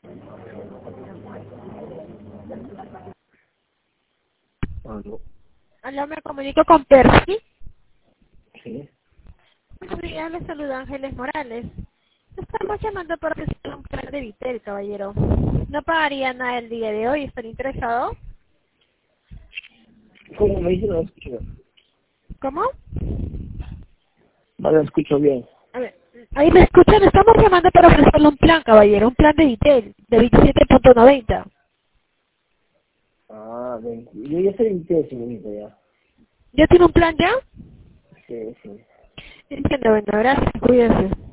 Aló. Hola, me comunico con Percy. Sí. Buenos días, les saluda Ángeles Morales. Estamos llamando para ofrecer un plan de Vitel, caballero. No pagaría nada el día de hoy, ¿están interesados? ¿Cómo me dice? No lo escucho bien. ¿Cómo? No lo escucho bien. A ver, ahí me escuchan, estamos llamando para ofrecerle un plan, caballero, un plan de Vitel, de 27.90. Ah, ven. Yo ya estoy en señorita, ya. ¿Ya tiene un plan ya? Sí, sí. Entiendo, bueno, gracias, cuídense.